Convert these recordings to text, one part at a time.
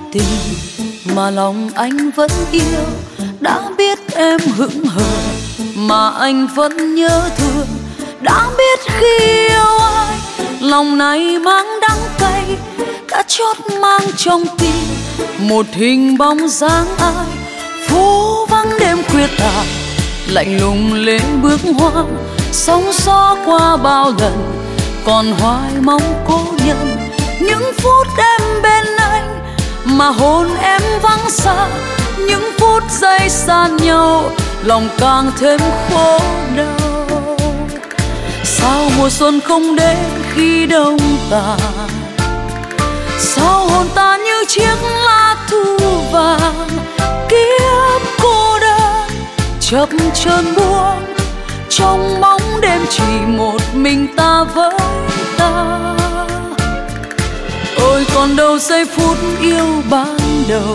tình mà lòng anh vẫn yêu, đã biết em hững hờ mà anh vẫn nhớ thương, đã biết khi yêu ai lòng này mang đắng cay, đã chót mang trong tim một hình bóng dáng ai. Phố vắng đêm khuya tàn, lạnh lùng lên bước hoang, sóng gió qua bao lần còn hoài mong cố nhân. Những phút em bên anh mà hồn em vắng xa, những phút giây xa nhau lòng càng thêm khổ đau. Sao mùa xuân không đến khi đông tàn, sao hồn ta như chiếc lá thu vàng. Kiếp cô đơn chập chờn buông, trong bóng đêm chỉ một mình ta với ta. Ôi còn đâu giây phút yêu ban đầu,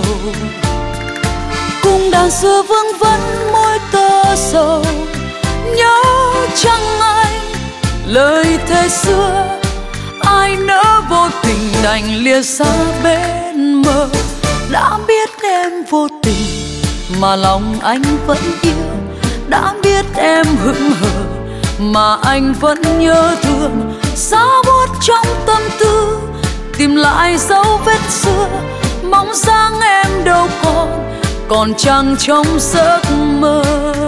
cung đàn xưa vương vấn môi tơ sầu. Nhớ chăng anh lời thề xưa, ai nỡ vô tình đành lìa xa bên mơ. Đã biết em vô tình mà lòng anh vẫn yêu, đã biết em hững hờ mà anh vẫn nhớ thương. Giá buốt trong tâm tư tìm lại dấu vết xưa, bóng dáng em đâu còn chẳng trong giấc mơ.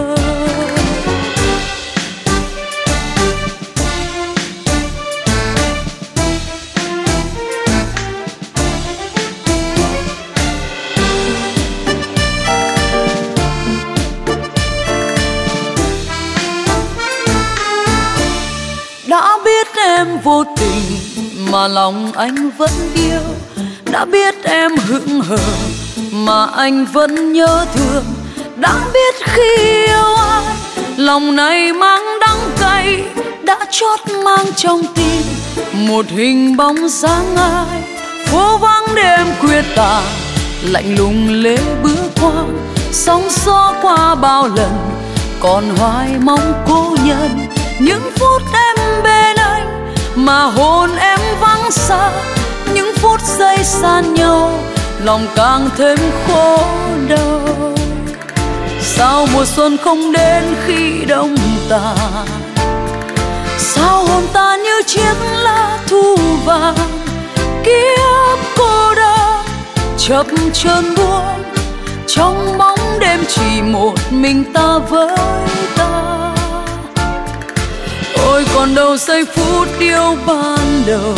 Đã biết em vô tình mà lòng anh vẫn yêu, đã biết em hững hờ mà anh vẫn nhớ thương, đã biết khi yêu ai lòng này mang đắng cay, đã chót mang trong tim một hình bóng dáng ai. Phố vắng đêm khuya tàn, lạnh lùng lê bước hoang, sóng gió qua bao lần còn hoài mong cố nhân. Những phút em bên anh mà hồn em vắng xa, những phút giây xa nhau lòng càng thêm khổ đau. Sao mùa xuân không đến khi đông tàn, sao hồn ta như chiếc lá thu vàng. Kiếp cô đơn chập chờn buông, trong bóng đêm chỉ một mình ta với ta. Ôi còn đâu giây phút yêu ban đầu,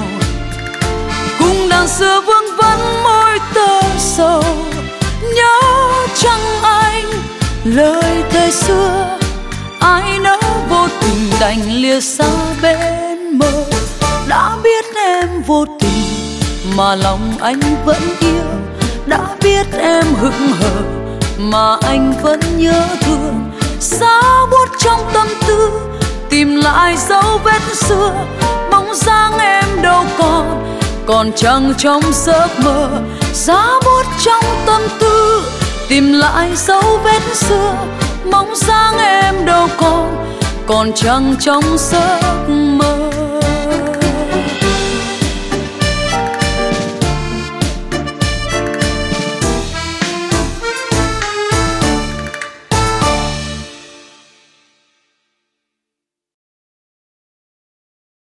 cung đàn xưa vương vấn môi tơ sầu. Nhớ chăng anh lời thề xưa, ai nỡ vô tình đành lìa xa bên mơ. Đã biết em vô tình mà lòng anh vẫn yêu, đã biết em hững hờ mà anh vẫn nhớ thương. Giá buốt trong tâm tư tìm lại dấu vết xưa, bóng dáng em đâu còn chẳng trong giấc mơ. Giá buốt trong tâm tư tìm lại dấu vết xưa, bóng dáng em đâu còn chẳng trong giấc mơ.